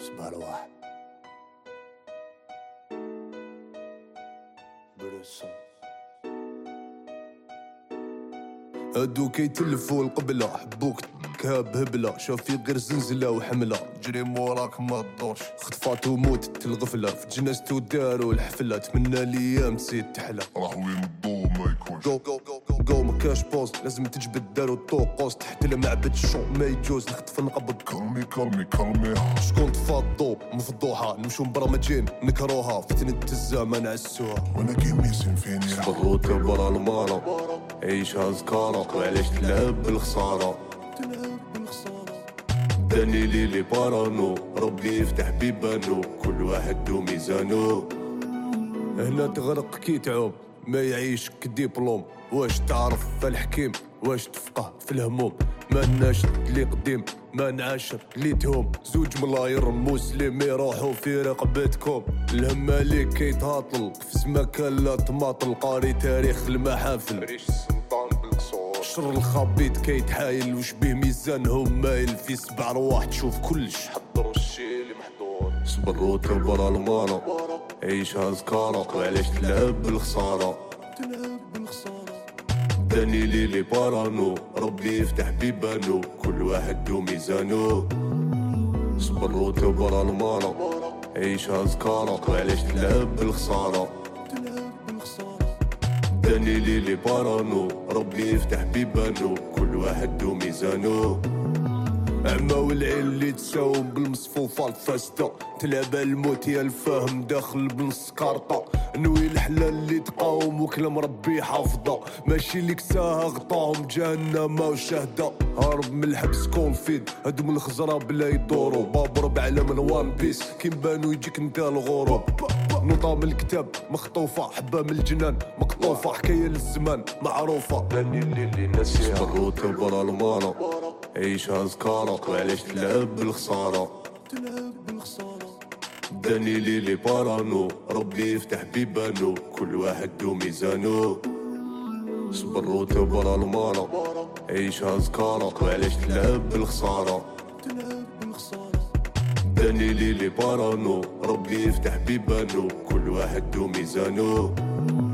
صباح الواحد برسم هادو كيتلفو القبلة حبوك كاب هبلة شافي غير زنزلة وحملة جري موراك ما تدورش خطفات وموت الغفلة في جنازتو دارو الحفلة تمنى ليام تزيد تحلى راهو ينضو ما يكونش جو مكاش بوز لازم تجبد دارو الطوقوس تحت المعبد الشو ما يجوز نخطف نقبض كلمي شكون تفضو مفضوحة نمشو مبرمجين نكروها فتنة الزمان عسوها وانا كيميسين فيني صبروت برا المارا عيشها زكارة وعلاش تلعب بالخسارة داني لي بارانو ربي يفتح بيبانو كل واحد دو ميزانو هنا تغرق كي تعوم ما يعيش كديبلوم واش تعرف في الحكيم واش تفقه في الهموم ما ناشد اللي قديم ما نعاشر اللي تهم زوج ملاير مسلم يروحوا في رقبتكم الهم عليك كيتهاطل في زمكان لا تماطل قاري تاريخ المحافل ريش السلطان بالقصور شر الخبيط كيتحايل وش به ميزانهم مايل في 7 أرواح تشوف كلش حضروا الشي اللي محضور صبروا برا المارا عيشها زكارة وعلاش تلعب بالخسارة داني لي بارانو ربي يفتح بيبانو كل واحد دو ميزانو صبروا برا المارا عيشها زكارة وعلاش تلعب بالخسارة داني لي بارانو ربي يفتح بيبانو كل واحد دو ميزانو عما والعين اللي تساوم بالمصفوفة الفاسدة تلعب الموت يا الفهم داخل بنص كارطة نوي الحلال اللي تقاوم وكلام ربي حافظة ماشي اللي كساها غطاهم جهنم وشهدة هارب من الحبس كونفيد هادو من الخزرة بلا يدورو بابر بعلم الوان بيس كي نبانو يجيك انت الغروب نوطة من الكتاب مخطوفة حبة من الجنان مقطوفة حكاية للزمان معروفة لاني اللي ناسيها صبروا برا المارا عيشها زكارة وعلاش تلعب بالخسارة داني لي بارانو ربي يفتح بيبانو كل واحد دو ميزانو صبروا برا المارا عيشها زكارة وعلاش تلعب بالخسارة داني لي بارانو ربي يفتح بيبانو كل واحد دو ميزانو